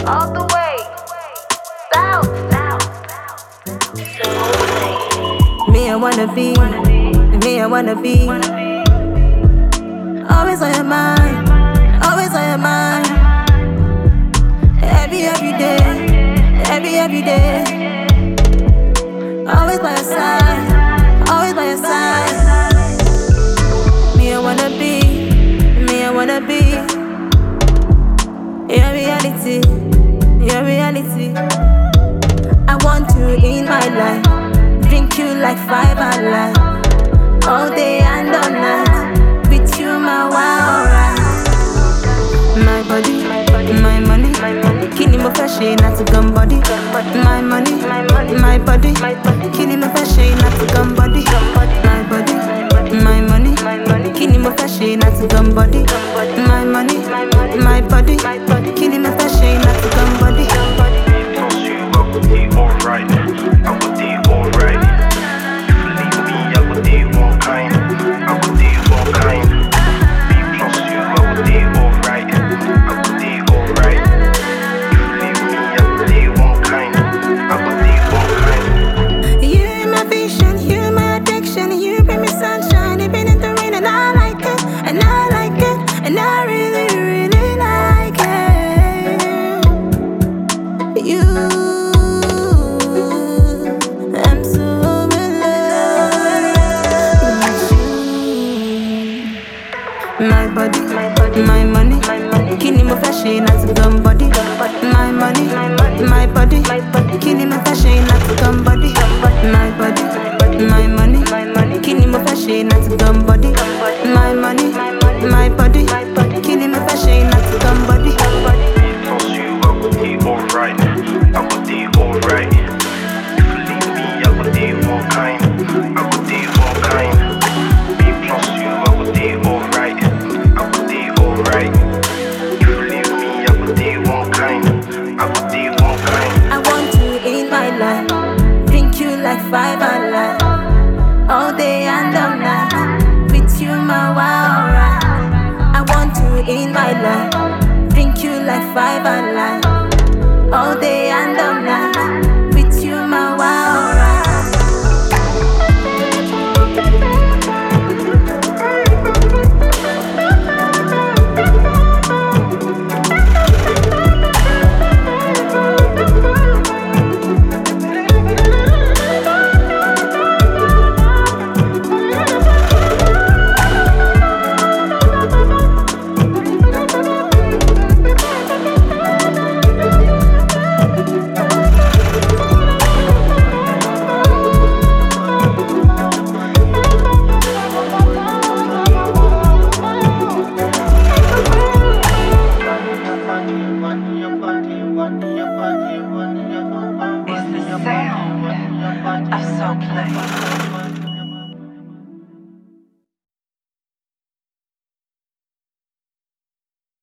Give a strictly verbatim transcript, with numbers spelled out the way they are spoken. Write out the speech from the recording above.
all the way south, south. Me, I wanna be, me, I wanna be always on your mind, always on your mind. Every, every day, every, every day. Always by your side, always by your side. Me, I wanna be, me, I wanna be your reality, your reality. I want you in my life, drink you like five alive, all day and all night. With you, my wow, right. My body, my money, kini mo fẹ́ ṣe láti gan body. My money, my body, kini mo fẹ́ ṣe láti gan body. My body, my money, kini mo fẹ́ ṣe láti gan body. My money, my body, kini mo fẹ́ ṣe láti gan body. Plus you, I would be alright. I would be alright. If you leave me, I would be one kind. I would be one kind. Me plus you, I would be alright. I would be alright. If you leave me, I would be one kind. I would be one kind. You my vision, you my addiction. You bring me sunshine, even in the rain, and I like it, and I like it, and I really, really like it. You, I'm so in love with you. My body, my money, kini mo fẹ́ ṣe láti gan body. My money, my body, kini mo fẹ́ ṣe láti gan body. My body, my money, kini mo fẹ́ ṣe láti gan body. My money, my body, kini mo fẹ́ ṣe láti gan body. Plus you, I would be alright. I would be alright. If you leave me, I would be one kind. I would be one kind. Me plus you, I would be alright. I would be alright. If you leave me, I would be one kind. I would be one kind. I want you in my life, drink you like five alive, all day and all night. With you, my wow, right. I want you in my life, drink you like five alive, all day and all night. With you, my wow, right. It's the sound of so play.